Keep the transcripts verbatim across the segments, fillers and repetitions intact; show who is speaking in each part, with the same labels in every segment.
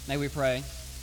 Speaker 1: May we pray.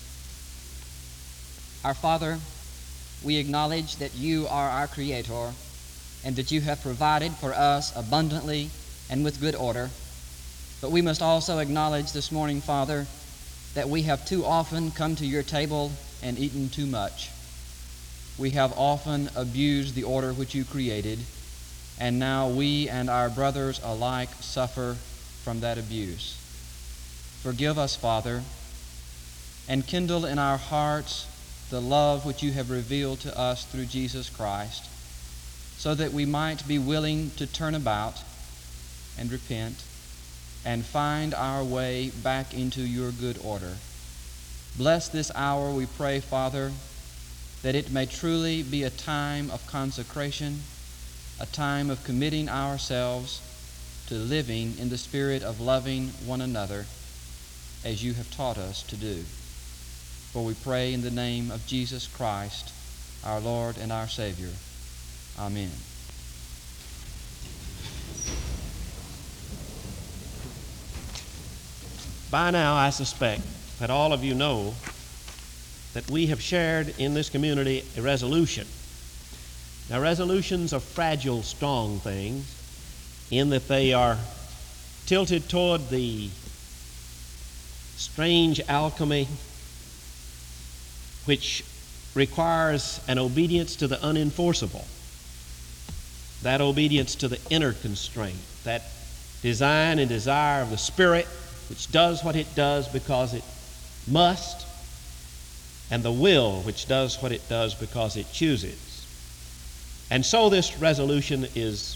Speaker 1: Our Father, we acknowledge that you are our Creator and that you have provided for us abundantly and with good order. But we must also acknowledge this morning, Father, that we have too often come to your table and eaten too much. We have often abused the order which you created, and now we and our brothers alike suffer from that abuse. Forgive us, Father, and kindle in our hearts the love which you have revealed to us through Jesus Christ, so that we might be willing to turn about and repent and find our way back into your good order. Bless this hour, we pray, Father, that it may truly be a time of consecration, a time of committing ourselves to living in the spirit of loving one another as you have taught us to do. For we pray in the name of Jesus Christ, our Lord and our Savior. Amen.
Speaker 2: By now, I suspect that all of you know that we have shared in this community a resolution. Now, resolutions are fragile, strong things in that they are tilted toward the strange alchemy which requires an obedience to the unenforceable, that obedience to the inner constraint, that design and desire of the Spirit which does what it does because it must, and the will which does what it does because it chooses. And so this resolution is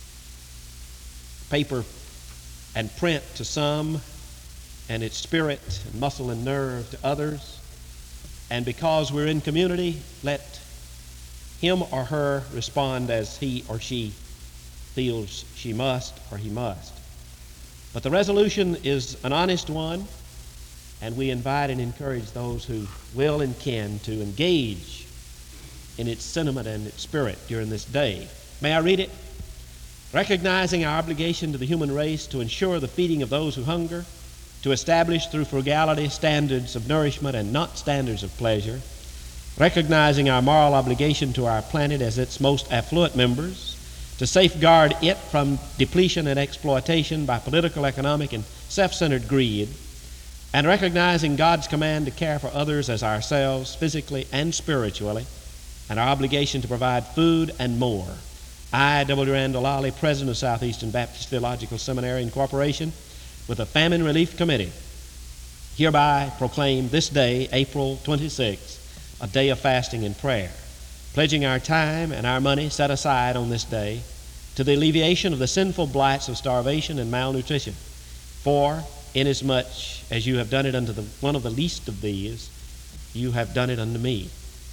Speaker 2: paper and print to some, and it's spirit and muscle and nerve to others. And because we're in community, let him or her respond as he or she feels she must or he must. But the resolution is an honest one, and we invite and encourage those who will and can to engage in its sentiment and its spirit during this day. May I read it? Recognizing our obligation to the human race to ensure the feeding of those who hunger, to establish through frugality standards of nourishment and not standards of pleasure, recognizing our moral obligation to our planet as its most affluent members, to safeguard it from depletion and exploitation by political, economic, and self-centered greed, and recognizing God's command to care for others as ourselves, physically and spiritually, and our obligation to provide food and more. I, W. Randall Lally, President of Southeastern Baptist Theological Seminary, in cooperation with the Famine Relief Committee, hereby proclaim this day, April twenty-sixth, a day of fasting and prayer, pledging our time and our money set aside on this day to the alleviation of the sinful blights of starvation and malnutrition. For inasmuch as you have done it unto the, one of the least of these, you have done it unto me.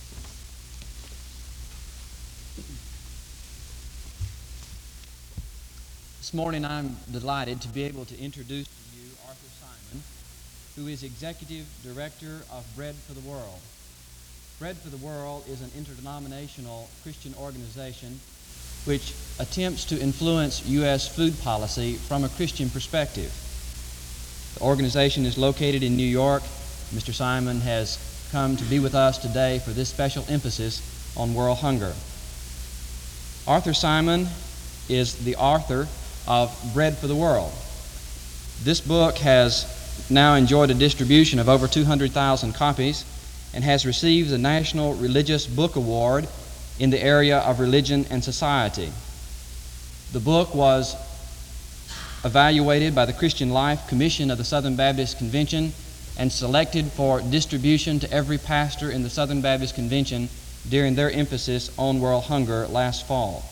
Speaker 1: This morning I'm delighted to be able to introduce to you Arthur Simon, who is Executive Director of Bread for the World. Bread for the World is an interdenominational Christian organization which attempts to influence U S food policy from a Christian perspective. The organization is located in New York. Mister Simon has come to be with us today for this special emphasis on world hunger. Arthur Simon is the author of Bread for the World. This book has now enjoyed a distribution of over two hundred thousand copies and has received the National Religious Book Award in the area of religion and society. The book was evaluated by the Christian Life Commission of the Southern Baptist Convention and selected for distribution to every pastor in the Southern Baptist Convention during their emphasis on world hunger last fall.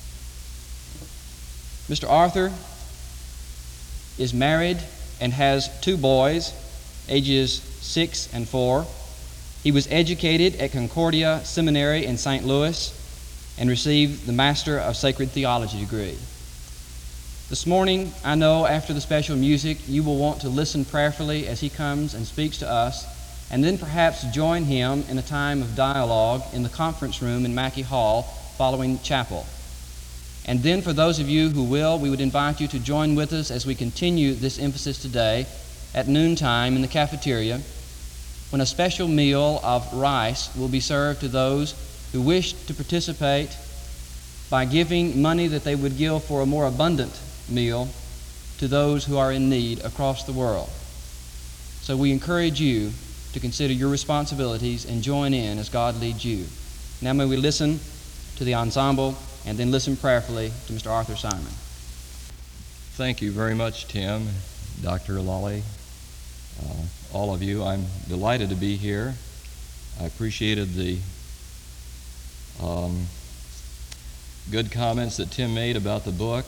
Speaker 1: Mister Arthur is married and has two boys, ages six and four. He was educated at Concordia Seminary in Saint Louis and received the Master of Sacred Theology degree. This morning, I know after the special music, you will want to listen prayerfully as he comes and speaks to us, and then perhaps join him in a time of dialogue in the conference room in Mackey Hall following chapel. And then for those of you who will, we would invite you to join with us as we continue this emphasis today at noontime in the cafeteria, when a special meal of rice will be served to those who wish to participate by giving money that they would give for a more abundant meal to those who are in need across the world. So we encourage you to consider your responsibilities and join in as God leads you. Now may we listen to the ensemble and then listen prayerfully to Mister Arthur Simon.
Speaker 3: Thank you very much, Tim, Doctor Lally, uh, all of you. I'm delighted to be here. I appreciated the um, good comments that Tim made about the book.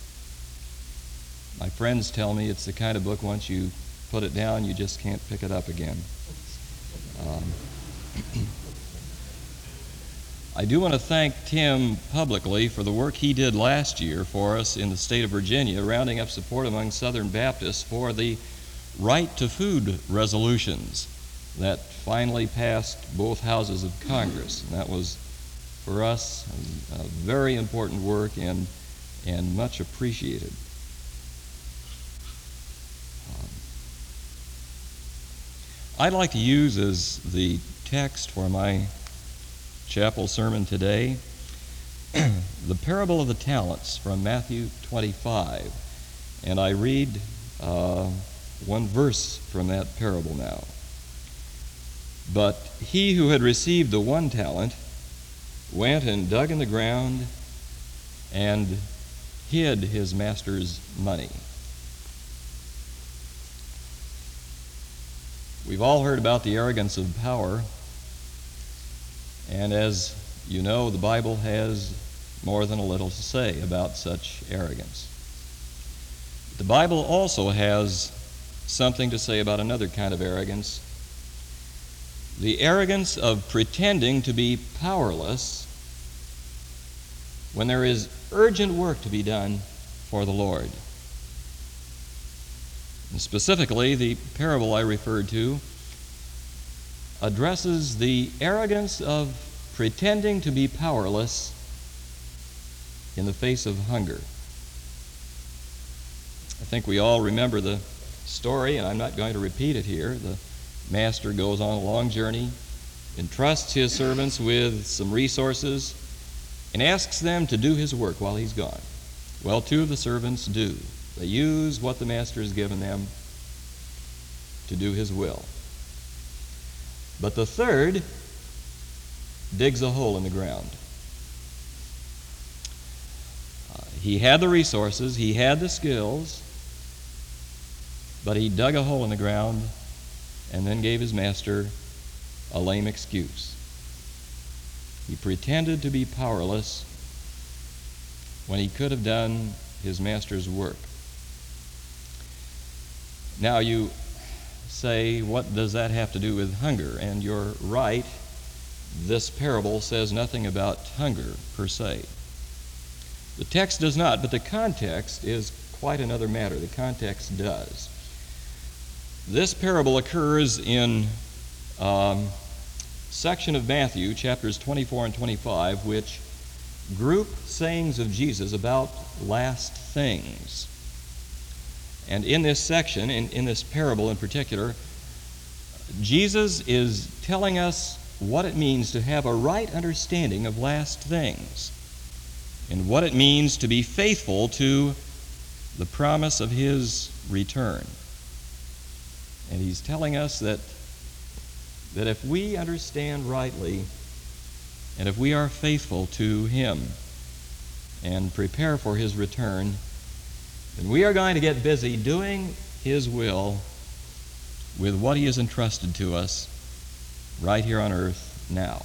Speaker 3: My friends tell me it's the kind of book, once you put it down, you just can't pick it up again. Um, I do want to thank Tim publicly for the work he did last year for us in the state of Virginia, rounding up support among Southern Baptists for the right to food resolutions that finally passed both houses of Congress. And that was, for us, a, a very important work and, and much appreciated. Um, I'd like to use as the text for my chapel sermon today the parable of the talents from Matthew twenty-five. And I read uh, one verse from that parable now. But he who had received the one talent went and dug in the ground and hid his master's money. We've all heard about the arrogance of power, and as you know, the Bible has more than a little to say about such arrogance. The Bible also has something to say about another kind of arrogance, the arrogance of pretending to be powerless when there is urgent work to be done for the Lord. And specifically, the parable I referred to addresses the arrogance of pretending to be powerless in the face of hunger. I think we all remember the story, and I'm not going to repeat it here. The master goes on a long journey, entrusts his servants with some resources, and asks them to do his work while he's gone. Well, two of the servants do. They use what the master has given them to do his will. But the third digs a hole in the ground. Uh, he had the resources, he had the skills, but he dug a hole in the ground and then gave his master a lame excuse. He pretended to be powerless when he could have done his master's work. Now you say, what does that have to do with hunger? And you're right, this parable says nothing about hunger per se. The text does not, but the context is quite another matter. The context does. This parable occurs in um, section of Matthew, chapters twenty-four and twenty-five, which group sayings of Jesus about last things. And in this section, in, in this parable in particular, Jesus is telling us what it means to have a right understanding of last things and what it means to be faithful to the promise of his return. And he's telling us that, that if we understand rightly and if we are faithful to him and prepare for his return, then we are going to get busy doing his will with what he has entrusted to us right here on earth now.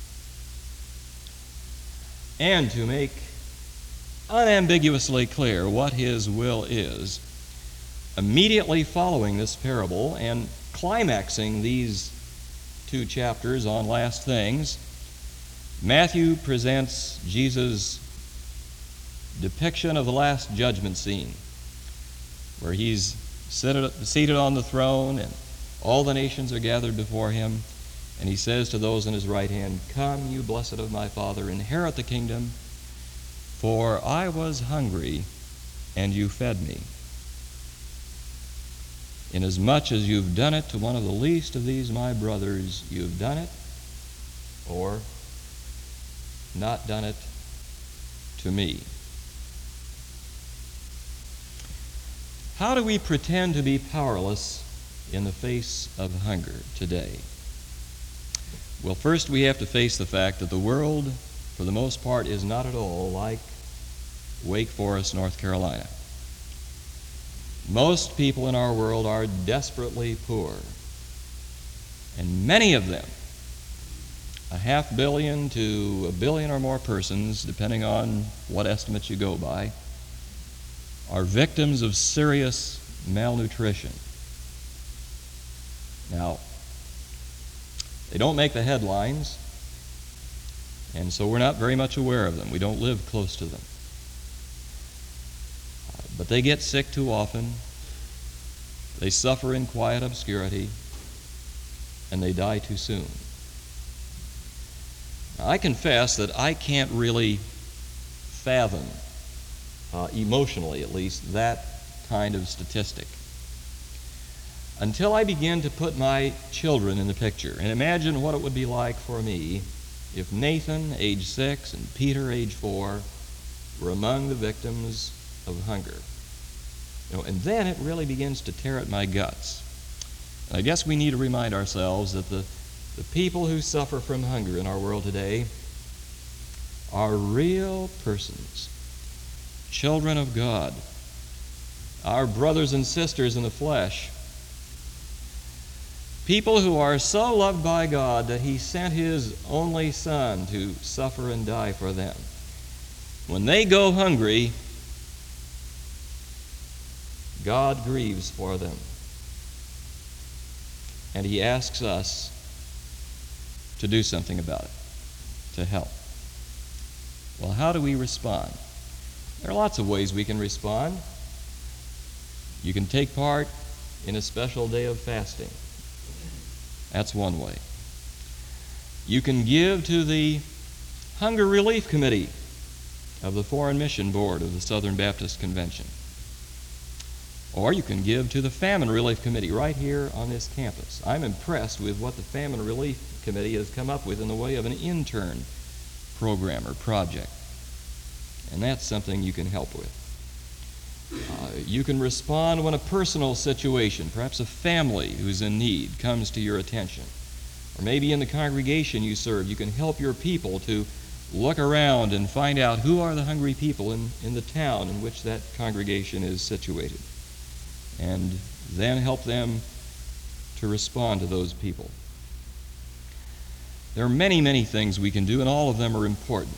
Speaker 3: And to make unambiguously clear what his will is, immediately following this parable and climaxing these two chapters on last things, Matthew presents Jesus' depiction of the last judgment scene, where he's seated, seated on the throne and all the nations are gathered before him, and he says to those in his right hand, "Come, you blessed of my Father, inherit the kingdom, for I was hungry, and you fed me. Inasmuch as you've done it to one of the least of these my brothers, you've done it, or not done it to me. How do we pretend to be powerless in the face of hunger today? Well, first we have to face the fact that the world, for the most part, is not at all like Wake Forest, North Carolina. Most people in our world are desperately poor, and many of them, a half billion to a billion or more persons, depending on what estimates you go by, are victims of serious malnutrition. Now, they don't make the headlines, and so we're not very much aware of them. We don't live close to them. Uh, but they get sick too often, they suffer in quiet obscurity, and they die too soon. Now, I confess that I can't really fathom, uh, emotionally at least, that kind of statistic until I begin to put my children in the picture and imagine what it would be like for me if Nathan, age six, and Peter, age four, were among the victims of hunger. You know, and then it really begins to tear at my guts. And I guess we need to remind ourselves that the, the people who suffer from hunger in our world today are real persons, children of God, our brothers and sisters in the flesh, people who are so loved by God that He sent His only Son to suffer and die for them. When they go hungry, God grieves for them. And He asks us to do something about it, to help. Well, how do we respond? There are lots of ways we can respond. You can take part in a special day of fasting. That's one way. You can give to the Hunger Relief Committee of the Foreign Mission Board of the Southern Baptist Convention. Or you can give to the Famine Relief Committee right here on this campus. I'm impressed with what the Famine Relief Committee has come up with in the way of an intern program or project. And that's something you can help with. Uh, you can respond when a personal situation, perhaps a family who's in need, comes to your attention. Or maybe in the congregation you serve, you can help your people to look around and find out who are the hungry people in, in the town in which that congregation is situated. And then help them to respond to those people. There are many, many things we can do, and all of them are important.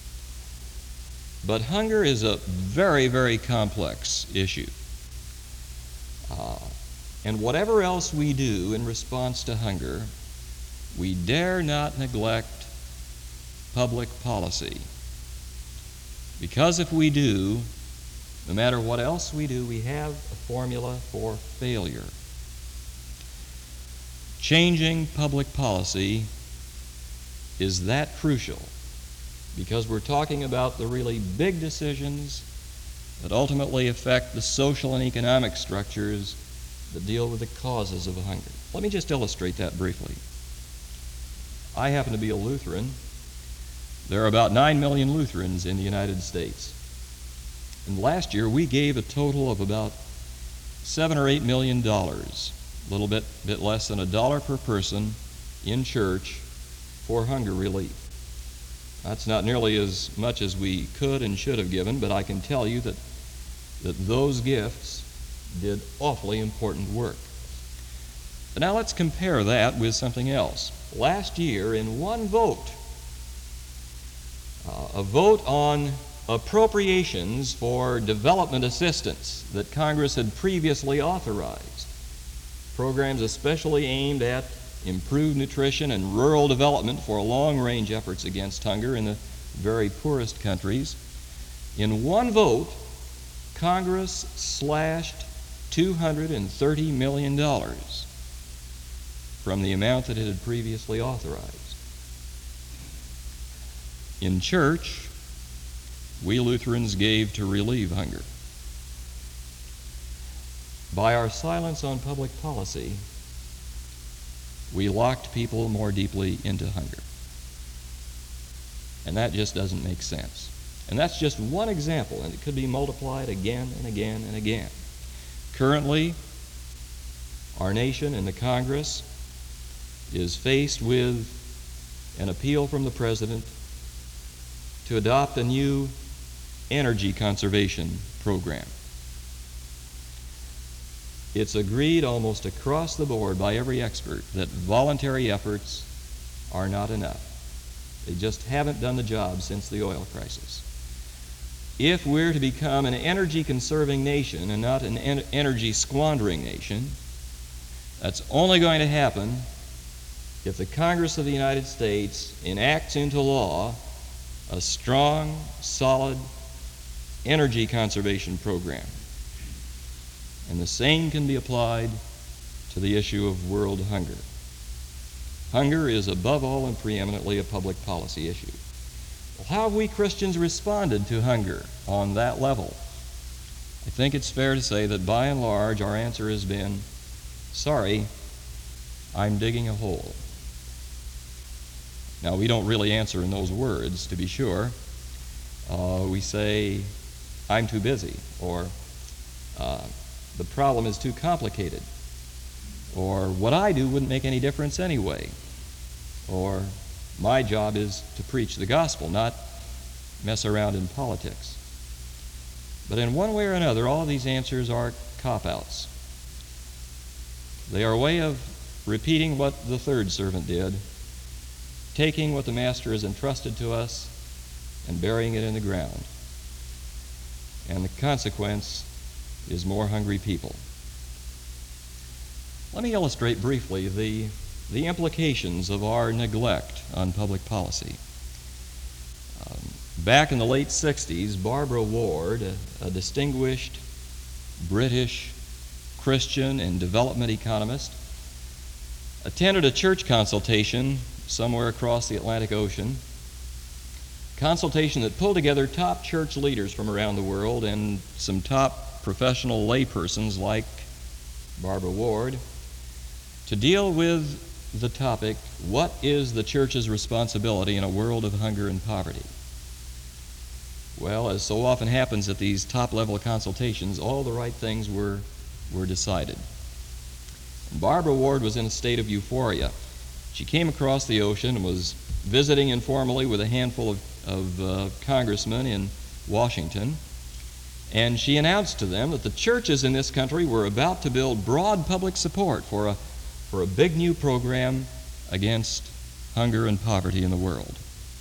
Speaker 3: But hunger is a very, very complex issue. Uh, and whatever else we do in response to hunger, we dare not neglect public policy. Because if we do, no matter what else we do, we have a formula for failure. Changing public policy is that crucial, because we're talking about the really big decisions that ultimately affect the social and economic structures that deal with the causes of hunger. Let me just illustrate that briefly. I happen to be a Lutheran. There are about nine million Lutherans in the United States. And last year we gave a total of about seven or eight million dollars, a little bit, bit less than a dollar per person in church for hunger relief. That's not nearly as much as we could and should have given, but I can tell you that, that those gifts did awfully important work. But now let's compare that with something else. Last year, in one vote, uh, a vote on appropriations for development assistance that Congress had previously authorized, programs especially aimed at improved nutrition and rural development for long-range efforts against hunger in the very poorest countries. In one vote, Congress slashed two hundred thirty million dollars from the amount that it had previously authorized. In church, we Lutherans gave to relieve hunger. By our silence on public policy, we locked people more deeply into hunger. And that just doesn't make sense. And that's just one example, and it could be multiplied again and again and again. Currently, our nation and the Congress is faced with an appeal from the President to adopt a new energy conservation program. It's agreed almost across the board by every expert that voluntary efforts are not enough. They just haven't done the job since the oil crisis. If we're to become an energy-conserving nation and not an en- energy-squandering nation, that's only going to happen if the Congress of the United States enacts into law a strong, solid energy conservation program. And the same can be applied to the issue of world hunger. Hunger is above all and preeminently a public policy issue. Well, how have we Christians responded to hunger on that level? I think it's fair to say that by and large our answer has been, sorry, I'm digging a hole. Now, we don't really answer in those words, to be sure. Uh, we say, I'm too busy, or uh, the problem is too complicated, or what I do wouldn't make any difference anyway, or my job is to preach the gospel, not mess around in politics. But in one way or another, all of these answers are cop-outs. They are a way of repeating what the third servant did, taking what the master has entrusted to us and burying it in the ground. And the consequence is more hungry people. Let me illustrate briefly the, the implications of our neglect on public policy. Um, back in the late sixties, Barbara Ward, a, a distinguished British Christian and development economist, attended a church consultation somewhere across the Atlantic Ocean, consultation that pulled together top church leaders from around the world and some top professional laypersons like Barbara Ward to deal with the topic, what is the church's responsibility in a world of hunger and poverty? Well, as so often happens at these top-level consultations, all the right things were, were decided. And Barbara Ward was in a state of euphoria. She came across the ocean and was visiting informally with a handful of, of uh, congressmen in Washington, and she announced to them that the churches in this country were about to build broad public support for a, for a big new program against hunger and poverty in the world.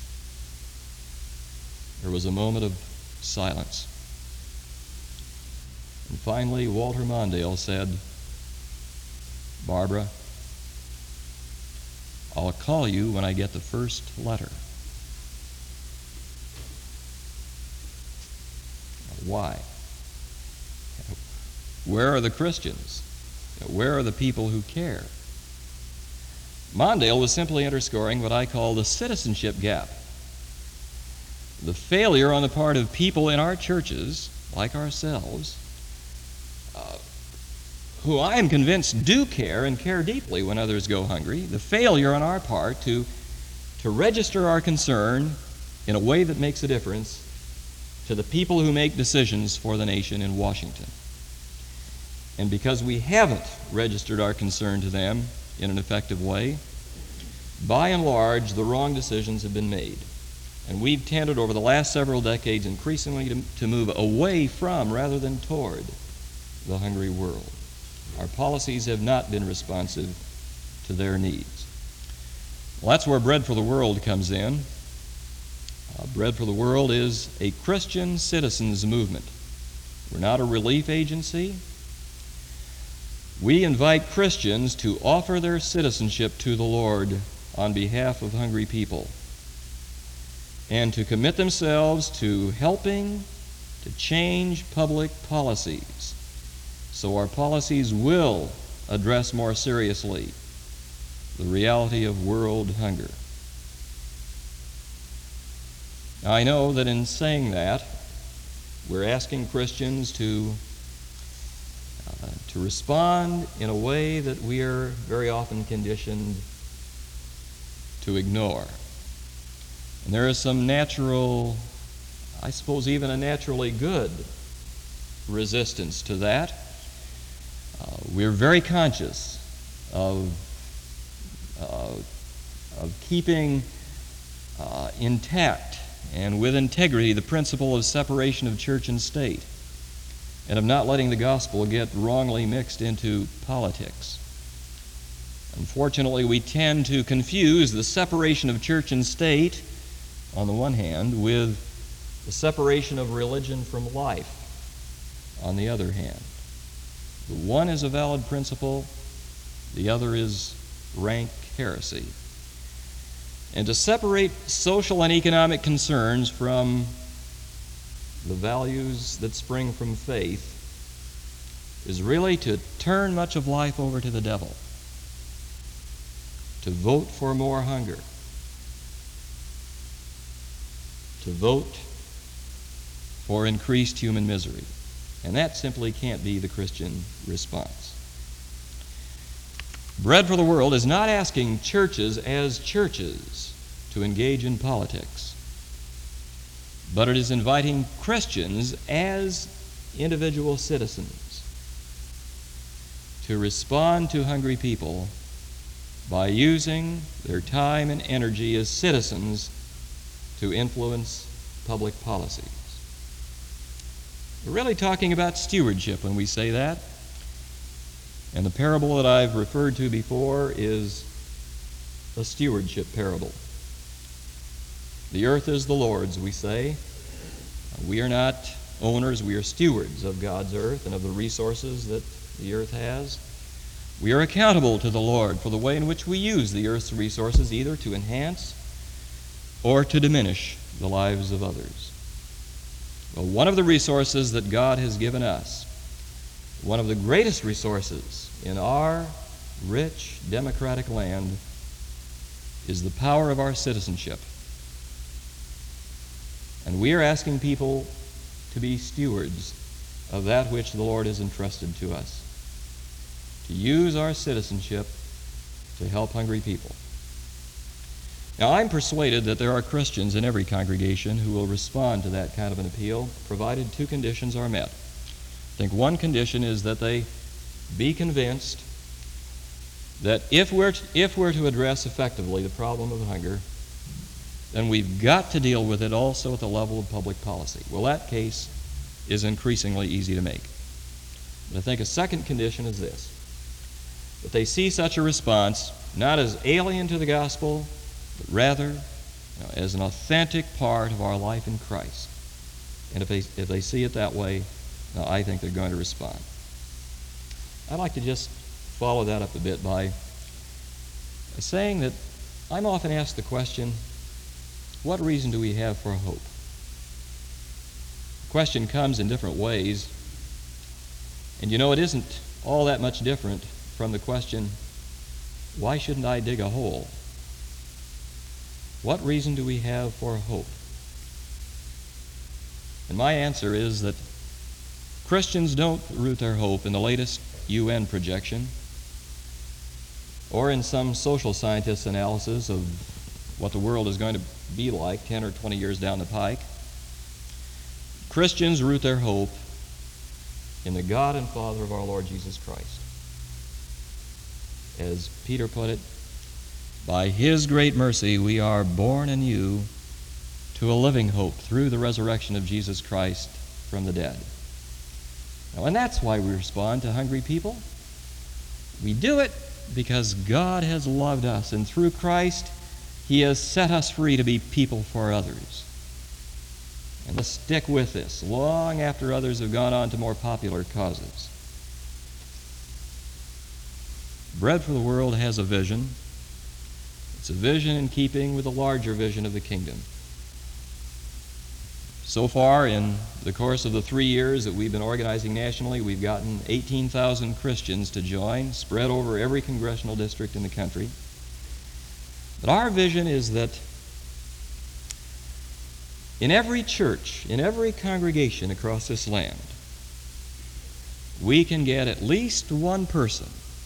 Speaker 3: There was a moment of silence. And finally, Walter Mondale said, Barbara, I'll call you when I get the first letter. Why? Where are the Christians? Where are the people who care? Mondale was simply underscoring what I call the citizenship gap. The failure on the part of people in our churches, like ourselves, uh, who I am convinced do care and care deeply when others go hungry, the failure on our part to, to register our concern in a way that makes a difference to the people who make decisions for the nation in Washington. And because we haven't registered our concern to them in an effective way, by and large, the wrong decisions have been made. And we've tended over the last several decades increasingly to, to move away from rather than toward the hungry world. Our policies have not been responsive to their needs. Well, that's where Bread for the World comes in. Uh, Bread for the World is a Christian citizens movement. We're not a relief agency. We invite Christians to offer their citizenship to the Lord on behalf of hungry people and to commit themselves to helping to change public policies so our policies will address more seriously the reality of world hunger. Now, I know that in saying that, we're asking Christians to, uh, to respond in a way that we are very often conditioned to ignore. And there is some natural, I suppose even a naturally good resistance to that. Uh, we're very conscious of, uh, of keeping uh, intact and with integrity the principle of separation of church and state, and of not letting the gospel get wrongly mixed into politics. Unfortunately, we tend to confuse the separation of church and state, on the one hand, with the separation of religion from life, on the other hand. The one is a valid principle, the other is rank heresy. And to separate social and economic concerns from the values that spring from faith is really to turn much of life over to the devil, to vote for more hunger, to vote for increased human misery. And that simply can't be the Christian response. Bread for the World is not asking churches as churches to engage in politics, but it is inviting Christians as individual citizens to respond to hungry people by using their time and energy as citizens to influence public policies. We're really talking about stewardship when we say that. And the parable that I've referred to before is a stewardship parable. The earth is the Lord's, we say. We are not owners, we are stewards of God's earth and of the resources that the earth has. We are accountable to the Lord for the way in which we use the earth's resources, either to enhance or to diminish the lives of others. Well, one of the resources that God has given us, one of the greatest resources in our rich democratic land, is the power of our citizenship. And we are asking people to be stewards of that which the Lord has entrusted to us, to use our citizenship to help hungry people. Now, I'm persuaded that there are Christians in every congregation who will respond to that kind of an appeal, provided two conditions are met. I think one condition is that they be convinced that if we're to, if we're to address effectively the problem of hunger, then we've got to deal with it also at the level of public policy. Well, that case is increasingly easy to make. But I think a second condition is this: that they see such a response not as alien to the gospel, but rather, you know, as an authentic part of our life in Christ. And if they, if they see it that way, uh, I think they're going to respond. I'd like to just follow that up a bit by saying that I'm often asked the question, what reason do we have for hope? The question comes in different ways, and you know, it isn't all that much different from the question, why shouldn't I dig a hole? What reason do we have for hope? And my answer is that Christians don't root their hope in the latest U N projection or in some social scientist's analysis of what the world is going to be like ten or twenty years down the pike. Christians root their hope in the God and Father of our Lord Jesus Christ. As Peter put it, by His great mercy we are born anew to a living hope through the resurrection of Jesus Christ from the dead. Now, and that's why we respond to hungry people. We do it because God has loved us, and through Christ He has set us free to be people for others. And let's stick with this long after others have gone on to more popular causes. Bread for the World has a vision. It's a vision in keeping with the larger vision of the kingdom. So far, in the course of the three years that we've been organizing nationally, we've gotten eighteen thousand Christians to join, spread over every congressional district in the country. But our vision is that in every church, in every congregation across this land, we can get at least one person,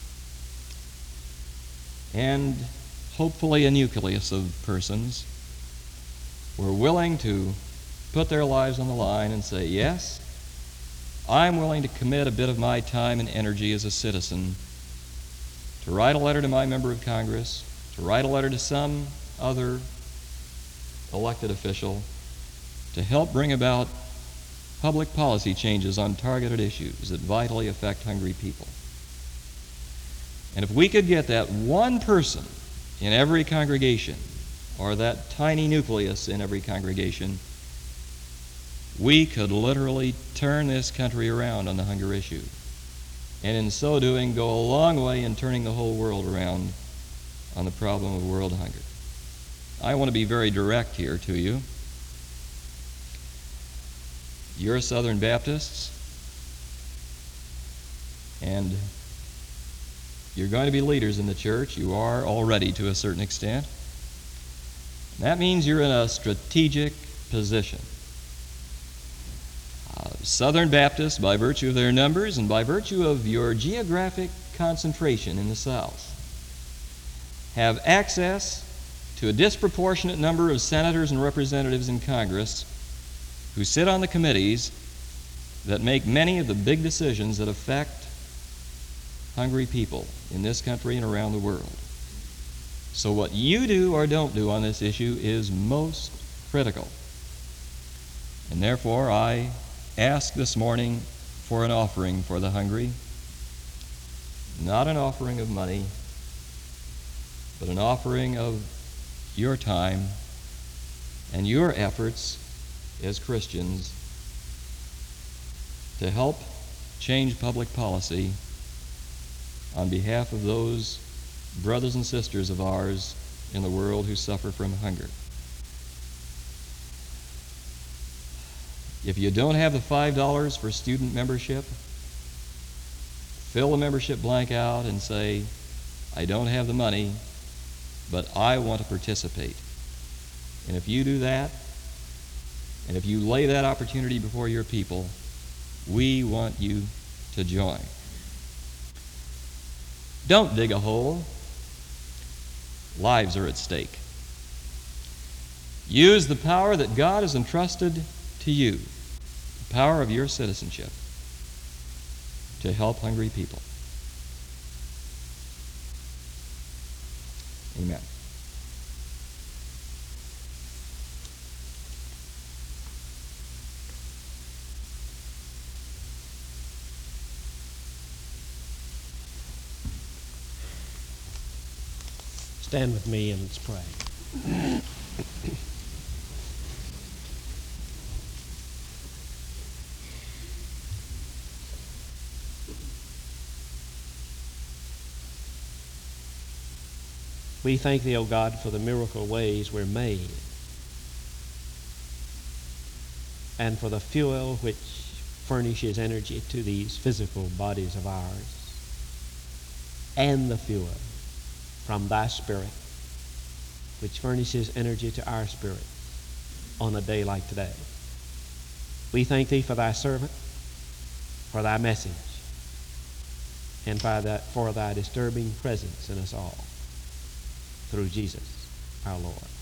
Speaker 3: and hopefully a nucleus of persons, who are willing to put their lives on the line and say, yes, I'm willing to commit a bit of my time and energy as a citizen to write a letter to my member of Congress, to write a letter to some other elected official, to help bring about public policy changes on targeted issues that vitally affect hungry people. And if we could get that one person in every congregation, or that tiny nucleus in every congregation, we could literally turn this country around on the hunger issue. And in so doing, go a long way in turning the whole world around on the problem of world hunger. I want to be very direct here to you. You're Southern Baptists, and you're going to be leaders in the church. You are already to a certain extent. That means you're in a strategic position. Uh, Southern Baptists, by virtue of their numbers and by virtue of your geographic concentration in the South, have access to a disproportionate number of senators and representatives in Congress who sit on the committees that make many of the big decisions that affect hungry people in this country and around the world. So what you do or don't do on this issue is most critical. And therefore, I ask this morning for an offering for the hungry, not an offering of money, but an offering of your time and your efforts as Christians to help change public policy on behalf of those brothers and sisters of ours in the world who suffer from hunger. If you don't have the five dollars for student membership, fill the membership blank out and say, I don't have the money, but I want to participate. And if you do that, and if you lay that opportunity before your people, we want you to join. Don't dig a hole. Lives are at stake. Use the power that God has entrusted to you, the power of your citizenship, to help hungry people. Amen.
Speaker 2: Stand with me and let's pray. We thank Thee, O God, for the miracle ways we're made, and for the fuel which furnishes energy to these physical bodies of ours, and the fuel from Thy Spirit which furnishes energy to our spirit on a day like today. We thank Thee for Thy servant, for Thy message, and for Thy, for Thy disturbing presence in us all. Through Jesus, our Lord.